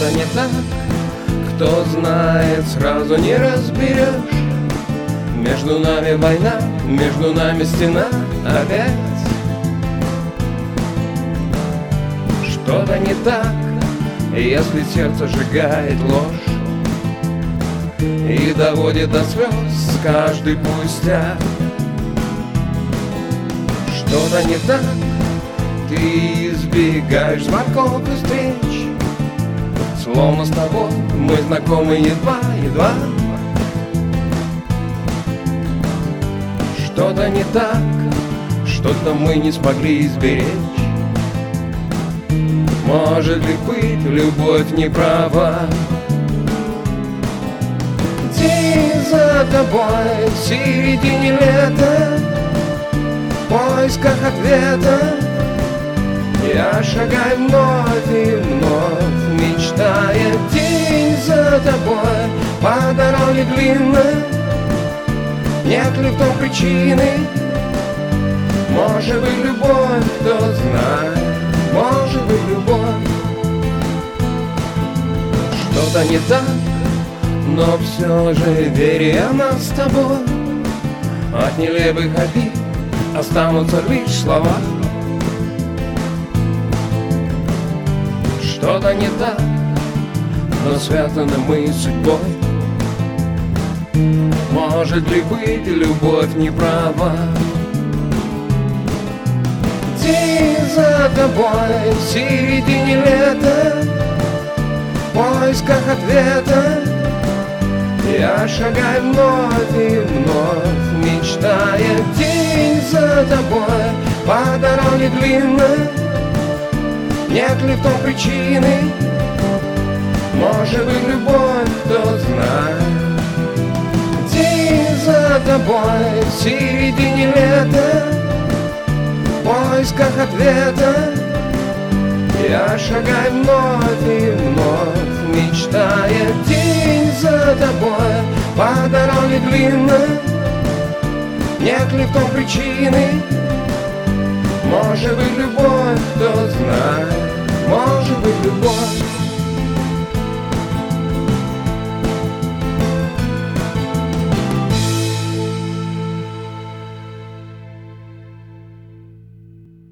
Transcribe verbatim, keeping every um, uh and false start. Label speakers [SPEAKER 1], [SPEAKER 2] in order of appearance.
[SPEAKER 1] Что-то не так, кто знает, сразу не разберешь. Между нами война, между нами стена опять. Что-то не так, если сердце сжигает ложь и доводит до слез каждый пустяк. Что-то не так, ты избегаешь звонков и встреч, словно с тобой мы знакомы едва-едва. Что-то не так, что-то мы не смогли изберечь. Может ли быть любовь не права? День за тобой в середине лета, в поисках ответа я шагаю вновь и вновь, мечтая. День за тобой по дороге длинной, нет ли в том причины? Может быть любовь, кто знает, может быть любовь. Что-то не так, но все же верю я нас с тобой. От нелепых обид останутся лишь слова. Что-то не так, но связаны мы судьбой. Может ли быть любовь не права? День за тобой в середине лета, в поисках ответа я шагаю вновь и вновь, мечтая. День за тобой по дороге длинной, нет ли в том причины? Может быть любовь, кто знает. День за тобой в середине лета, в поисках ответа я шагаю вновь и вновь, мечтая. День за тобой по дороге длинной, нет ли в том причины? Может быть любовь, кто знает, может быть любовь.